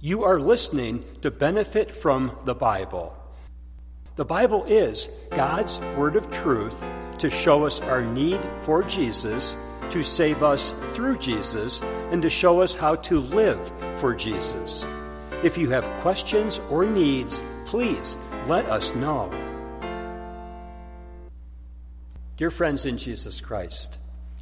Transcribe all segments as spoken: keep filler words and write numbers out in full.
You are listening to Benefit from the Bible. The Bible is God's word of truth to show us our need for Jesus, to save us through Jesus, and to show us how to live for Jesus. If you have questions or needs, please let us know. Dear friends in Jesus Christ,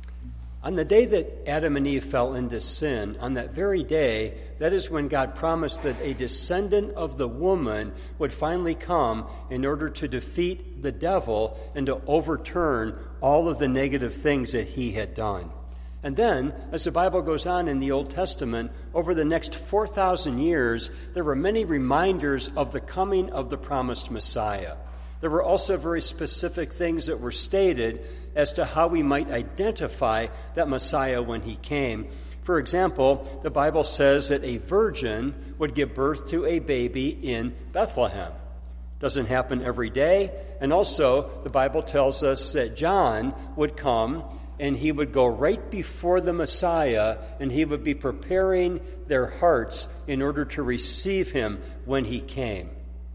on the day that Adam and Eve fell into sin, on that very day, that is when God promised that a descendant of the woman would finally come in order to defeat the devil and to overturn all of the negative things that he had done. And then, as the Bible goes on in the Old Testament, over the next four thousand years, there were many reminders of the coming of the promised Messiah. There were also very specific things that were stated as to how we might identify that Messiah when he came. For example, the Bible says that a virgin would give birth to a baby in Bethlehem. Doesn't happen every day. And also, the Bible tells us that John would come and he would go right before the Messiah and he would be preparing their hearts in order to receive him when he came.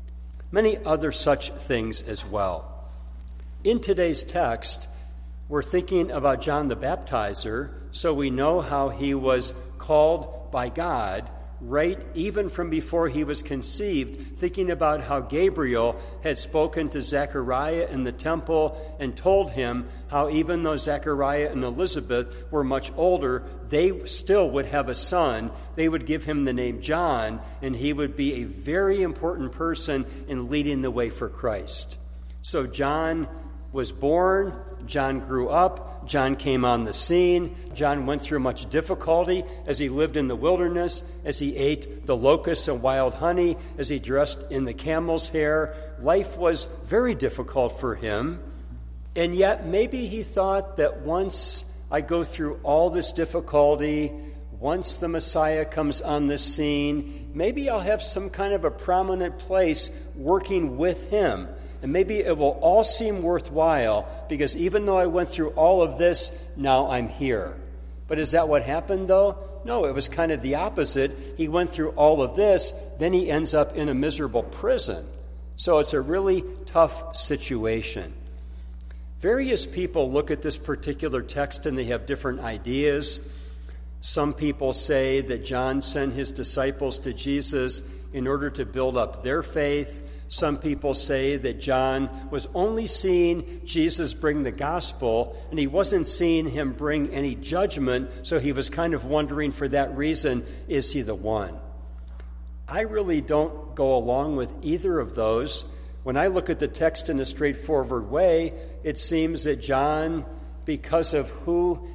Many other such things as well. In today's text, we're thinking about John the Baptizer, so we know how he was called by God right even from before he was conceived, thinking about how Gabriel had spoken to Zechariah in the temple and told him how even though Zechariah and Elizabeth were much older, they still would have a son. They would give him the name John, and he would be a very important person in leading the way for Christ. So John was born, John grew up, John came on the scene, John went through much difficulty as he lived in the wilderness, as he ate the locusts and wild honey, as he dressed in the camel's hair. Life was very difficult for him, and yet maybe he thought that once I go through all this difficulty, once the Messiah comes on the scene, maybe I'll have some kind of a prominent place working with him. And maybe it will all seem worthwhile because even though I went through all of this, now I'm here. But is that what happened, though? No, it was kind of the opposite. He went through all of this, then he ends up in a miserable prison. So it's a really tough situation. Various people look at this particular text and they have different ideas. Some people say that John sent his disciples to Jesus in order to build up their faith. Some people say that John was only seeing Jesus bring the gospel, and he wasn't seeing him bring any judgment, so he was kind of wondering for that reason, is he the one? I really don't go along with either of those. When I look at the text in a straightforward way, it seems that John, because of who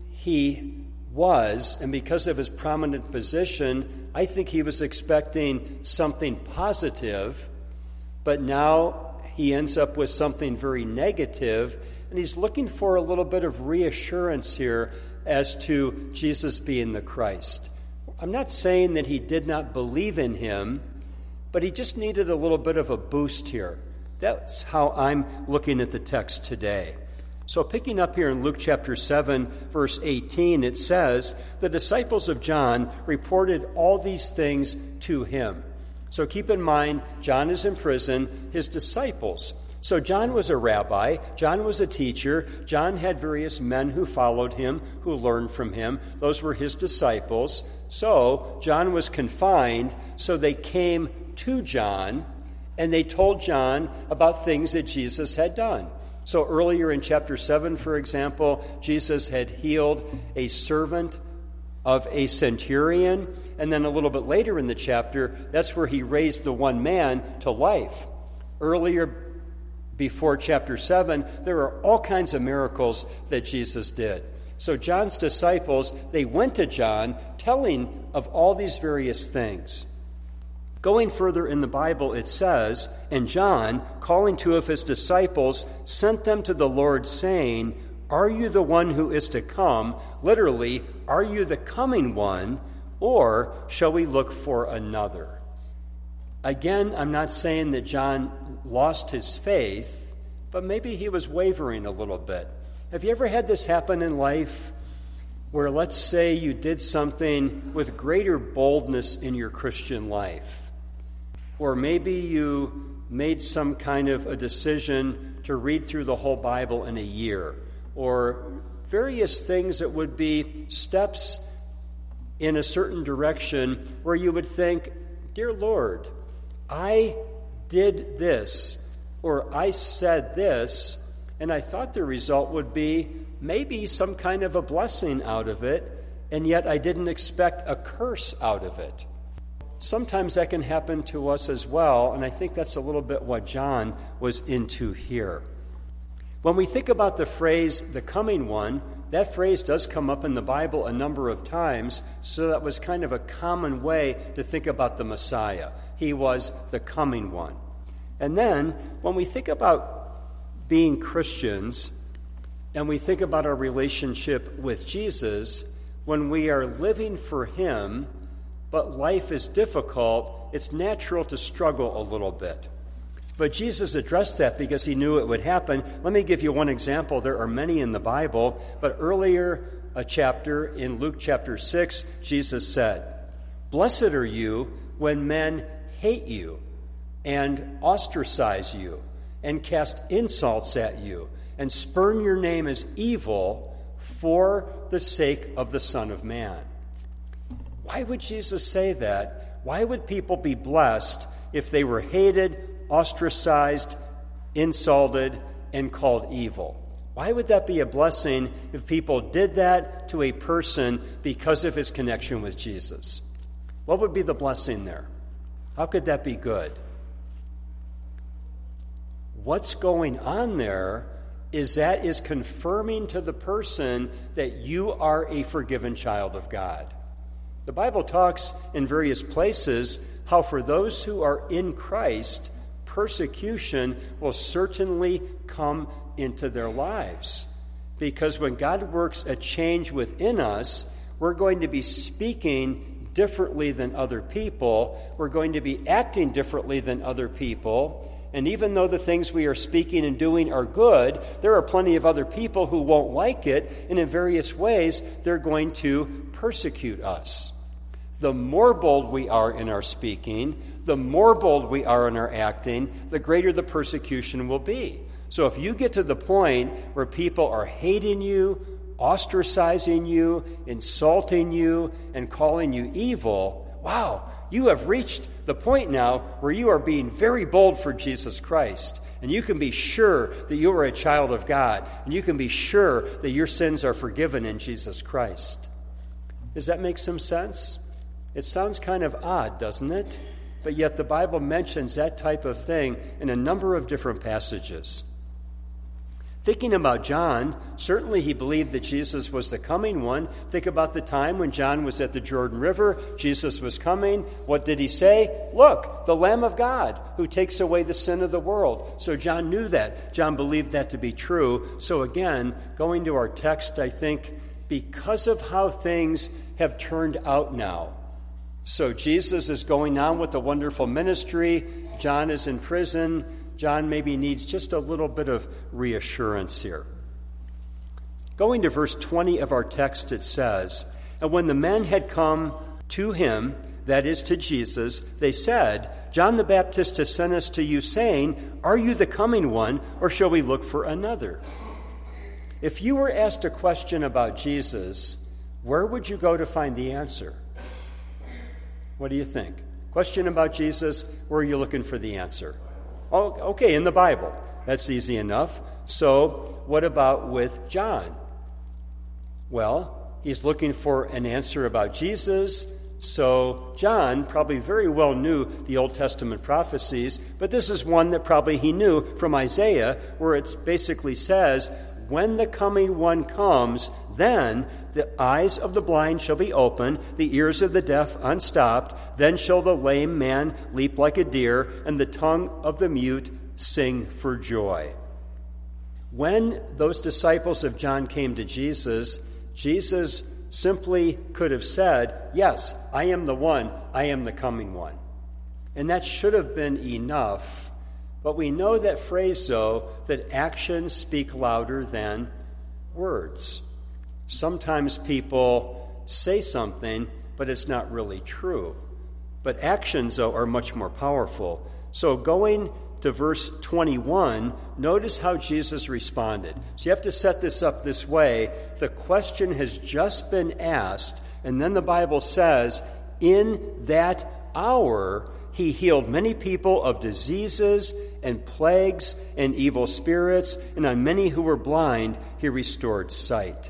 he was and because of his prominent position, I think he was expecting something positive. But now he ends up with something very negative, and he's looking for a little bit of reassurance here as to Jesus being the Christ. I'm not saying that he did not believe in him, but he just needed a little bit of a boost here. That's how I'm looking at the text today. So picking up here in Luke chapter seven, verse eighteen, it says, "The disciples of John reported all these things to him." So keep in mind, John is in prison, his disciples. So John was a rabbi, John was a teacher, John had various men who followed him, who learned from him. Those were his disciples. So John was confined, so they came to John, and they told John about things that Jesus had done. So earlier in chapter seven, for example, Jesus had healed a servant of a centurion, and then a little bit later in the chapter, that's where he raised the one man to life. Earlier, before chapter seven, there are all kinds of miracles that Jesus did. So John's disciples, they went to John telling of all these various things. Going further in the Bible, it says, "And John, calling two of his disciples, sent them to the Lord, saying, 'Are you the one who is to come?'" Literally, "Are you the coming one? Or shall we look for another?" Again, I'm not saying that John lost his faith, but maybe he was wavering a little bit. Have you ever had this happen in life? where let's say you did something with greater boldness in your Christian life, or maybe you made some kind of a decision to read through the whole Bible in a year, or various things that would be steps in a certain direction where you would think, dear Lord, I did this, or I said this, and I thought the result would be maybe some kind of a blessing out of it, and yet I didn't expect a curse out of it. Sometimes that can happen to us as well, and I think that's a little bit what John was into here. When we think about the phrase, the coming one, that phrase does come up in the Bible a number of times, so that was kind of a common way to think about the Messiah. He was the coming one. And then, when we think about being Christians, and we think about our relationship with Jesus, when we are living for Him, but life is difficult, it's natural to struggle a little bit. But Jesus addressed that because He knew it would happen. Let me give you one example. There are many in the Bible, but earlier a chapter in Luke chapter six, Jesus said, "Blessed are you when men hate you and ostracize you and cast insults at you and spurn your name as evil for the sake of the Son of Man." Why would Jesus say that? Why would people be blessed if they were hated, ostracized, insulted, and called evil? Why would that be a blessing if people did that to a person because of his connection with Jesus? What would be the blessing there? How could that be good? What's going on there is that is confirming to the person that you are a forgiven child of God. The Bible talks in various places how for those who are in Christ, persecution will certainly come into their lives. Because when God works a change within us, we're going to be speaking differently than other people. We're going to be acting differently than other people. And even though the things we are speaking and doing are good, there are plenty of other people who won't like it, and in various ways, they're going to persecute us. The more bold we are in our speaking, the more bold we are in our acting, the greater the persecution will be. So if you get to the point where people are hating you, ostracizing you, insulting you, and calling you evil, wow, you have reached the point now where you are being very bold for Jesus Christ. And you can be sure that you are a child of God. And you can be sure that your sins are forgiven in Jesus Christ. Does that make some sense? It sounds kind of odd, doesn't it? But yet the Bible mentions that type of thing in a number of different passages. Thinking about John, certainly he believed that Jesus was the coming one. Think about the time when John was at the Jordan River. Jesus was coming. What did he say? Look, the Lamb of God who takes away the sin of the world. So John knew that. John believed that to be true. So again, going to our text, I think, because of how things have turned out now. So Jesus is going on with a wonderful ministry. John is in prison. John maybe needs just a little bit of reassurance here. Going to verse twenty of our text, it says, "And when the men had come to him," that is to Jesus, "they said, 'John the Baptist has sent us to you, saying, Are you the coming one, or shall we look for another?'" If you were asked a question about Jesus, where would you go to find the answer? What do you think? Question about Jesus, where are you looking for the answer? Oh, okay, in the Bible. That's easy enough. So, what about with John? Well, he's looking for an answer about Jesus. So, John probably very well knew the Old Testament prophecies, but this is one that probably he knew from Isaiah, where it basically says, "When the coming one comes, then the eyes of the blind shall be opened, the ears of the deaf unstopped. Then shall the lame man leap like a deer, and the tongue of the mute sing for joy." When those disciples of John came to Jesus, Jesus simply could have said, "Yes, I am the one, I am the coming one." And that should have been enough. But we know that phrase, though, that actions speak louder than words. Sometimes people say something, but it's not really true. But actions, though, are much more powerful. So going to verse twenty-one, notice how Jesus responded. So you have to set this up this way. The question has just been asked, and then the Bible says, in that hour he healed many people of diseases and plagues and evil spirits, and on many who were blind he restored sight.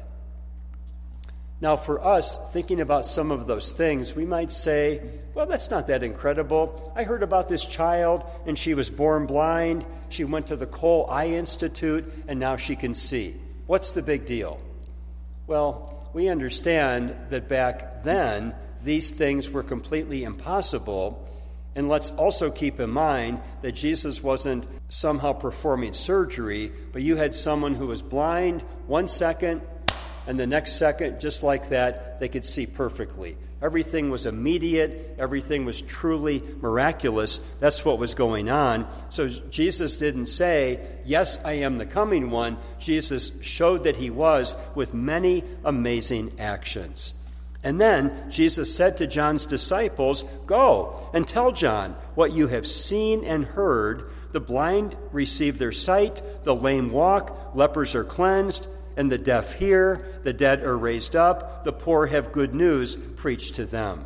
Now, for us, thinking about some of those things, we might say, well, that's not that incredible. I heard about this child, and she was born blind. She went to the Cole Eye Institute, and now she can see. What's the big deal? Well, we understand that back then, these things were completely impossible. And let's also keep in mind that Jesus wasn't somehow performing surgery, but you had someone who was blind one second, and the next second, just like that, they could see perfectly. Everything was immediate. Everything was truly miraculous. That's what was going on. So Jesus didn't say, yes, I am the coming one. Jesus showed that he was with many amazing actions. And then Jesus said to John's disciples, go and tell John what you have seen and heard. The blind receive their sight, the lame walk, lepers are cleansed, and the deaf hear, the dead are raised up, the poor have good news preached to them.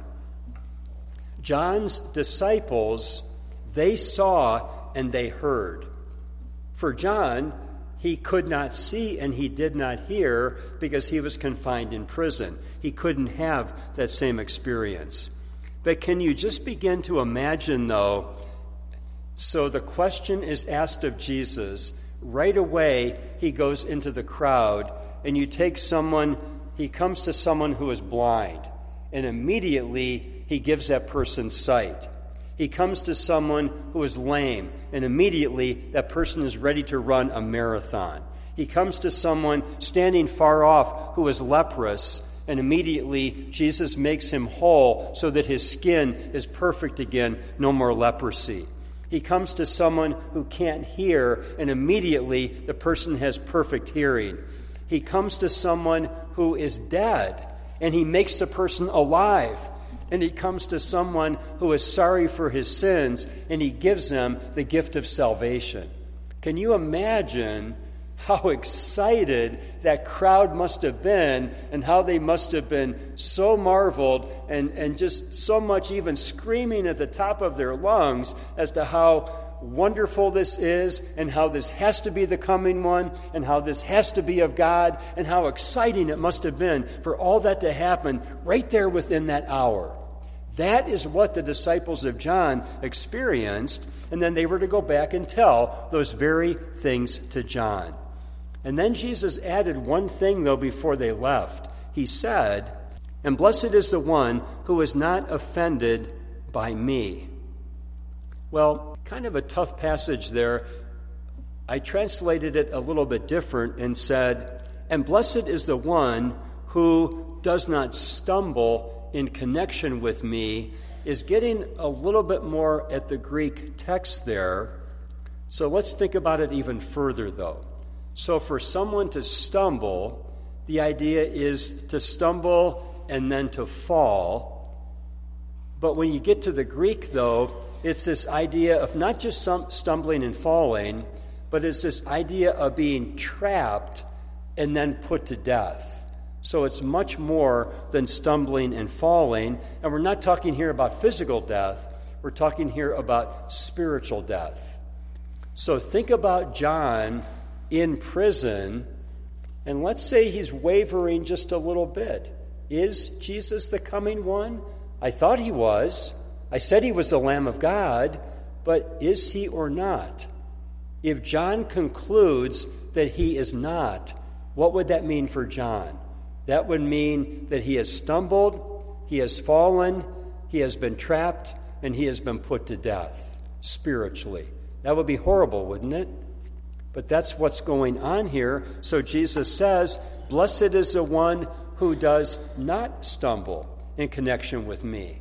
John's disciples, they saw and they heard. For John, he could not see and he did not hear because he was confined in prison. He couldn't have that same experience. But can you just begin to imagine, though, so the question is asked of Jesus. Right away, he goes into the crowd, and you take someone, he comes to someone who is blind, and immediately he gives that person sight. He comes to someone who is lame, and immediately that person is ready to run a marathon. He comes to someone standing far off who is leprous, and immediately Jesus makes him whole so that his skin is perfect again, no more leprosy. He comes to someone who can't hear, and immediately the person has perfect hearing. He comes to someone who is dead, and he makes the person alive. And he comes to someone who is sorry for his sins, and he gives them the gift of salvation. Can you imagine how excited that crowd must have been, and how they must have been so marveled and, and just so much even screaming at the top of their lungs as to how wonderful this is, and how this has to be the coming one, and how this has to be of God, and how exciting it must have been for all that to happen right there within that hour. That is what the disciples of John experienced, and then they were to go back and tell those very things to John. And then Jesus added one thing, though, before they left. He said, and blessed is the one who is not offended by me. Well, kind of a tough passage there. I translated it a little bit different and said, and blessed is the one who does not stumble in connection with me, is getting a little bit more at the Greek text there. So let's think about it even further, though. So for someone to stumble, the idea is to stumble and then to fall. But when you get to the Greek, though, it's this idea of not just some stumbling and falling, but it's this idea of being trapped and then put to death. So it's much more than stumbling and falling. And we're not talking here about physical death. We're talking here about spiritual death. So think about John in prison, and let's say he's wavering just a little bit. Is Jesus the coming one? I thought he was. I said he was the Lamb of God, but is he or not? If John concludes that he is not, what would that mean for John? That would mean that he has stumbled, he has fallen, he has been trapped, and he has been put to death spiritually. That would be horrible, wouldn't it? But that's what's going on here. So Jesus says, blessed is the one who does not stumble in connection with me.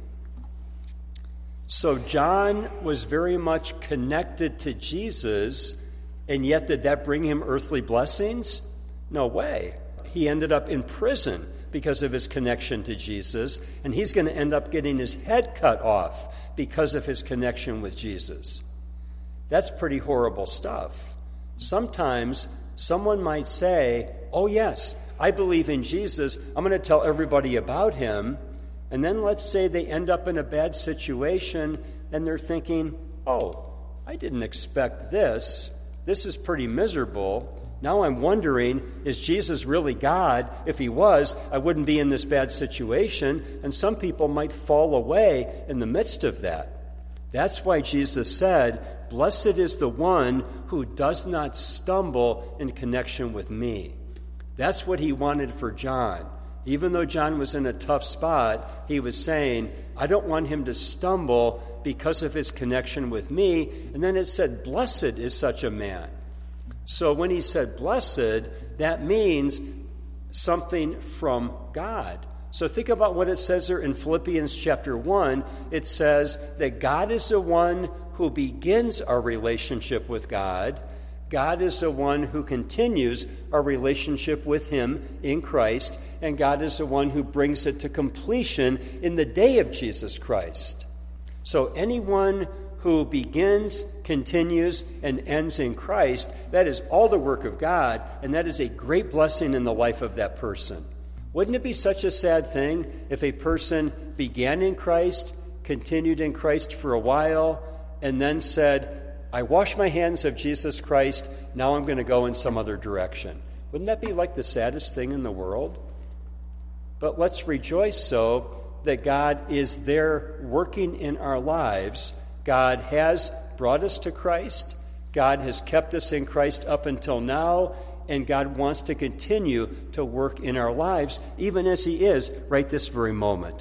So John was very much connected to Jesus, and yet did that bring him earthly blessings? No way. he ended up in prison because of his connection to Jesus, and he's going to end up getting his head cut off because of his connection with Jesus. That's pretty horrible stuff. Sometimes someone might say, oh yes, I believe in Jesus, I'm going to tell everybody about him, and then let's say they end up in a bad situation and they're thinking, oh, I didn't expect this. This is pretty miserable. Now I'm wondering, is Jesus really God? If he was, I wouldn't be in this bad situation, and some people might fall away in the midst of that. That's why Jesus said, blessed is the one who does not stumble in connection with me. That's what he wanted for John. Even though John was in a tough spot, he was saying, I don't want him to stumble because of his connection with me. And then it said, blessed is such a man. So when he said blessed, that means something from God. So think about what it says there in Philippians chapter one. It says that God is the one who begins our relationship with God. God is the one who continues our relationship with him in Christ. And God is the one who brings it to completion in the day of Jesus Christ. So anyone who begins, continues, and ends in Christ, that is all the work of God, and that is a great blessing in the life of that person. Wouldn't it be such a sad thing if a person began in Christ, continued in Christ for a while, and then said, I wash my hands of Jesus Christ, now I'm going to go in some other direction? Wouldn't that be like the saddest thing in the world? But let's rejoice so that God is there working in our lives. God has brought us to Christ. God has kept us in Christ up until now, and God wants to continue to work in our lives, even as he is right this very moment.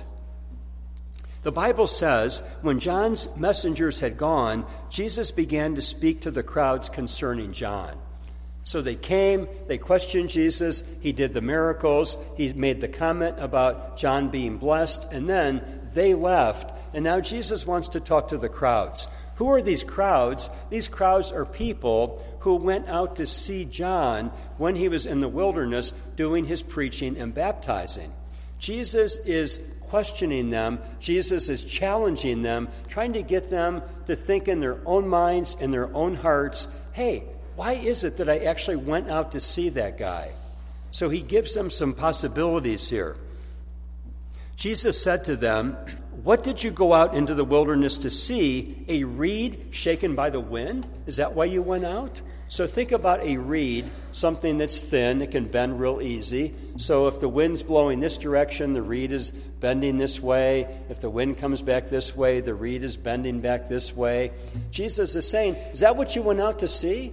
The Bible says, when John's messengers had gone, Jesus began to speak to the crowds concerning John. So they came, they questioned Jesus, he did the miracles, he made the comment about John being blessed, and then they left. And now Jesus wants to talk to the crowds. Who are these crowds? These crowds are people who went out to see John when he was in the wilderness doing his preaching and baptizing. Jesus is questioning them. Jesus is challenging them, trying to get them to think in their own minds, in their own hearts, hey, why is it that I actually went out to see that guy? So he gives them some possibilities here. Jesus said to them, what did you go out into the wilderness to see? A reed shaken by the wind? Is that why you went out? So think about a reed, something that's thin, it can bend real easy. So if the wind's blowing this direction, the reed is bending this way. If the wind comes back this way, the reed is bending back this way. Jesus is saying, is that what you went out to see?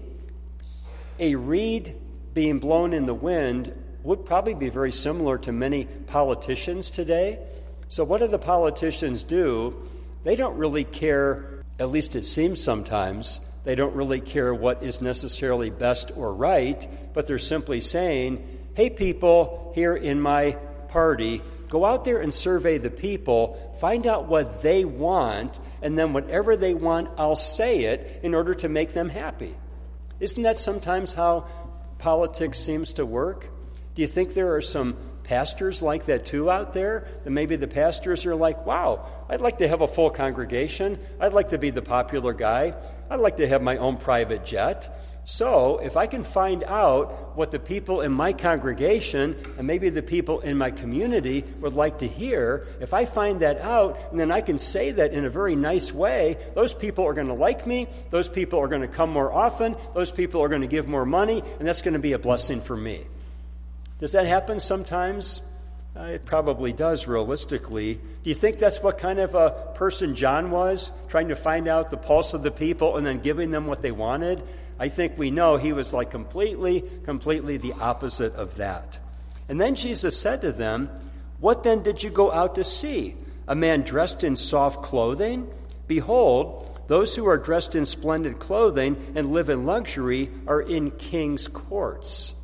A reed being blown in the wind would probably be very similar to many politicians today. So what do the politicians do? They don't really care, at least it seems sometimes, they don't really care what is necessarily best or right, but they're simply saying, hey people here in my party, go out there and survey the people, find out what they want, and then whatever they want, I'll say it in order to make them happy. Isn't that sometimes how politics seems to work? Do you think there are some pastors like that too out there? That maybe the pastors are like, wow, I'd like to have a full congregation. I'd like to be the popular guy. I'd like to have my own private jet. So if I can find out what the people in my congregation and maybe the people in my community would like to hear, if I find that out, and then I can say that in a very nice way, those people are going to like me, those people are going to come more often, those people are going to give more money, and that's going to be a blessing for me. Does that happen sometimes? Uh, it probably does, realistically. Do you think that's what kind of a person John was, trying to find out the pulse of the people and then giving them what they wanted? I think we know he was like completely, completely the opposite of that. And then Jesus said to them, what then did you go out to see? A man dressed in soft clothing? Behold, those who are dressed in splendid clothing and live in luxury are in king's courts.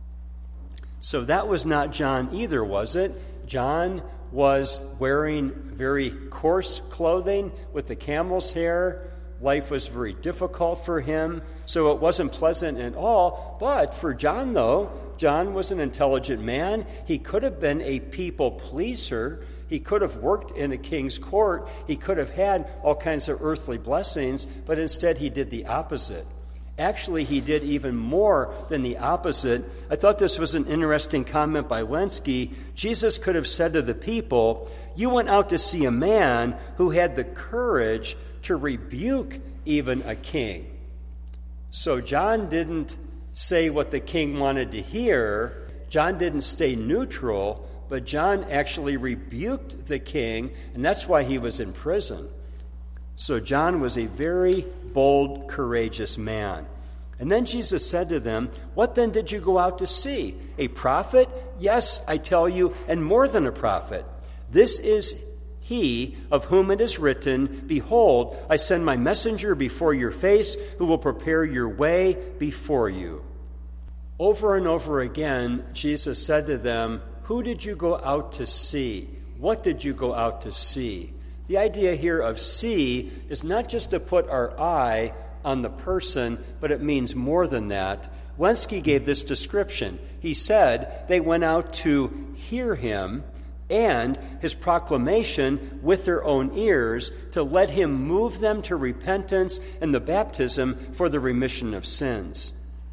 So that was not John either, was it? John was wearing very coarse clothing with the camel's hair, Life was very difficult for him, so it wasn't pleasant at all. But for John, though, John was an intelligent man. He could have been a people pleaser. He could have worked in a king's court. He could have had all kinds of earthly blessings, but instead he did the opposite. Actually, he did even more than the opposite. I thought this was an interesting comment by Lenski. Jesus could have said to the people, "You went out to see a man who had the courage to rebuke even a king." So John didn't say what the king wanted to hear. John didn't stay neutral, but John actually rebuked the king, and that's why he was in prison. So John was a very bold, courageous man. And then Jesus said to them, "What then did you go out to see? A prophet? Yes, I tell you, and more than a prophet. This is he of whom it is written, 'Behold, I send my messenger before your face, who will prepare your way before you.'" Over and over again, Jesus said to them, "Who did you go out to see? What did you go out to see?" The idea here of see is not just to put our eye on the person, but it means more than that. Lenski gave this description. He said they went out to hear him and his proclamation with their own ears to let him move them to repentance and the baptism for the remission of sins.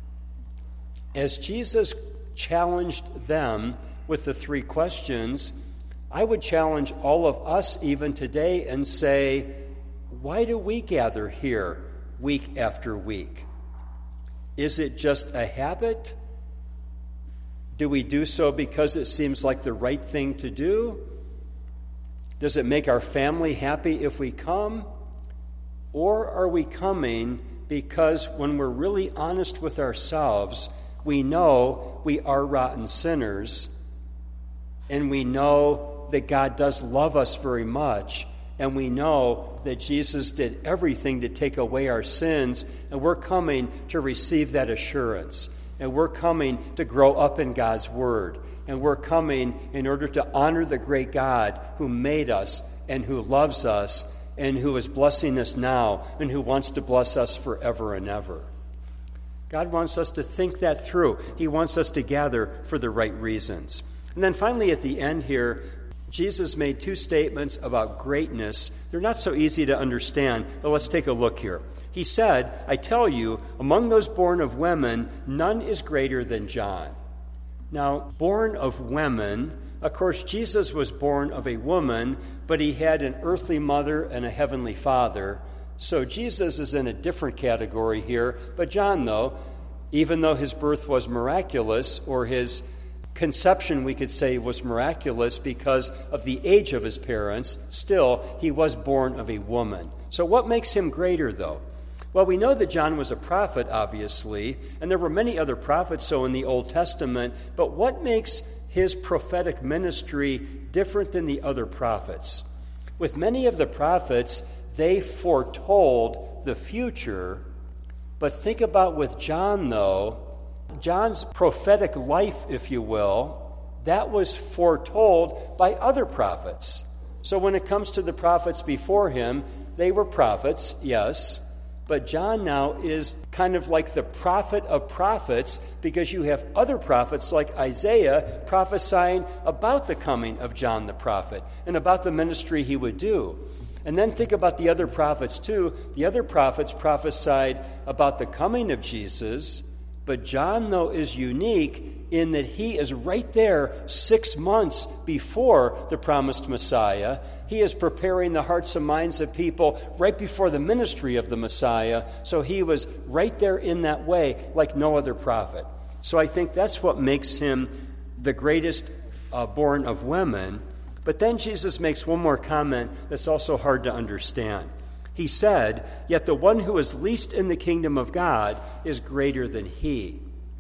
As Jesus challenged them with the three questions, I would challenge all of us even today and say, why do we gather here week after week? Is it just a habit? Do we do so because it seems like the right thing to do? Does it make our family happy if we come? Or are we coming because when we're really honest with ourselves, we know we are rotten sinners, and we know that God does love us very much, and we know that Jesus did everything to take away our sins, and we're coming to receive that assurance, and we're coming to grow up in God's Word, and we're coming in order to honor the great God who made us and who loves us and who is blessing us now and who wants to bless us forever and ever. God wants us to think that through. He wants us to gather for the right reasons. And then finally at the end here, Jesus made two statements about greatness. They're not so easy to understand, but let's take a look here. He said, "I tell you, among those born of women, none is greater than John." Now, born of women, of course, Jesus was born of a woman, but he had an earthly mother and a heavenly father. So Jesus is in a different category here. But John, though, even though his birth was miraculous, or his conception, we could say, was miraculous because of the age of his parents, still, he was born of a woman. So what makes him greater, though? Well, we know that John was a prophet, obviously, and there were many other prophets so in the Old Testament, but what makes his prophetic ministry different than the other prophets? With many of the prophets, they foretold the future, but think about with John, though, John's prophetic life, if you will, that was foretold by other prophets. So when it comes to the prophets before him, they were prophets, yes, but John now is kind of like the prophet of prophets because you have other prophets like Isaiah prophesying about the coming of John the prophet and about the ministry he would do. And then think about the other prophets too. The other prophets prophesied about the coming of Jesus, but John, though, is unique in that he is right there six months before the promised Messiah. He is preparing the hearts and minds of people right before the ministry of the Messiah. So he was right there in that way like no other prophet. So I think that's what makes him the greatest uh, born of women. But then Jesus makes one more comment that's also hard to understand. He said, "Yet the one who is least in the kingdom of God is greater than he."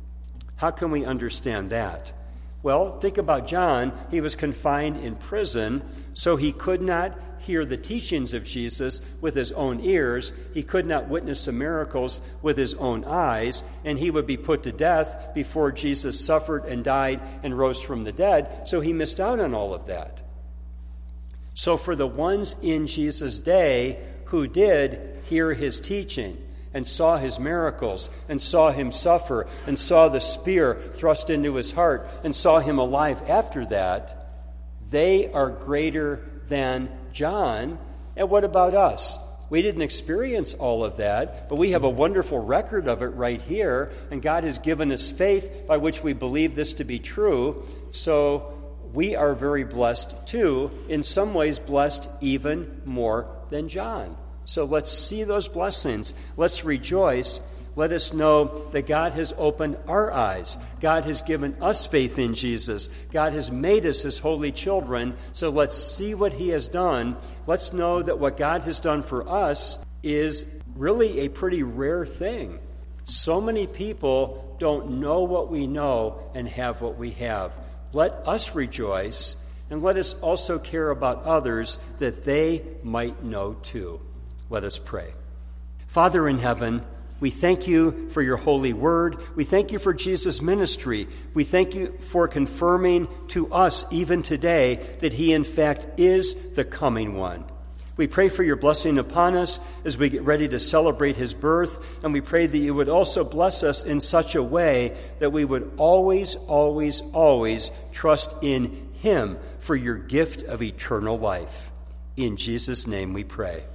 How can we understand that? Well, think about John. He was confined in prison, so he could not hear the teachings of Jesus with his own ears. He could not witness the miracles with his own eyes, and he would be put to death before Jesus suffered and died and rose from the dead, so he missed out on all of that. So for the ones in Jesus' day who did hear his teaching and saw his miracles and saw him suffer and saw the spear thrust into his heart and saw him alive after that, they are greater than John. And what about us? We didn't experience all of that, but we have a wonderful record of it right here, and God has given us faith by which we believe this to be true. So we are very blessed too, in some ways blessed even more than John. So let's see those blessings. Let's rejoice. Let us know that God has opened our eyes. God has given us faith in Jesus. God has made us his holy children. So let's see what he has done. Let's know that what God has done for us is really a pretty rare thing. So many people don't know what we know and have what we have. Let us rejoice, and let us also care about others that they might know too. Let us pray. Father in heaven, we thank you for your holy word. We thank you for Jesus' ministry. We thank you for confirming to us even today that he in fact is the coming one. We pray for your blessing upon us as we get ready to celebrate his birth, and we pray that you would also bless us in such a way that we would always, always, always trust in him for your gift of eternal life. In Jesus' name we pray.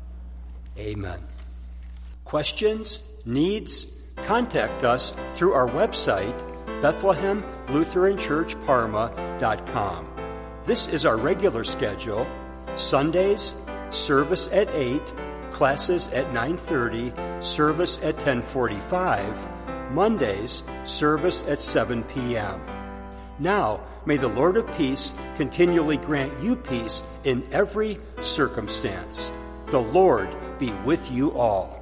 Amen. Questions, needs, contact us through our website, Bethlehem Lutheran Church Parma dot com. This is our regular schedule. Sundays, service at eight, classes at nine thirty, service at ten forty-five. Mondays, service at seven p.m. Now, may the Lord of peace continually grant you peace in every circumstance. The Lord be with you all.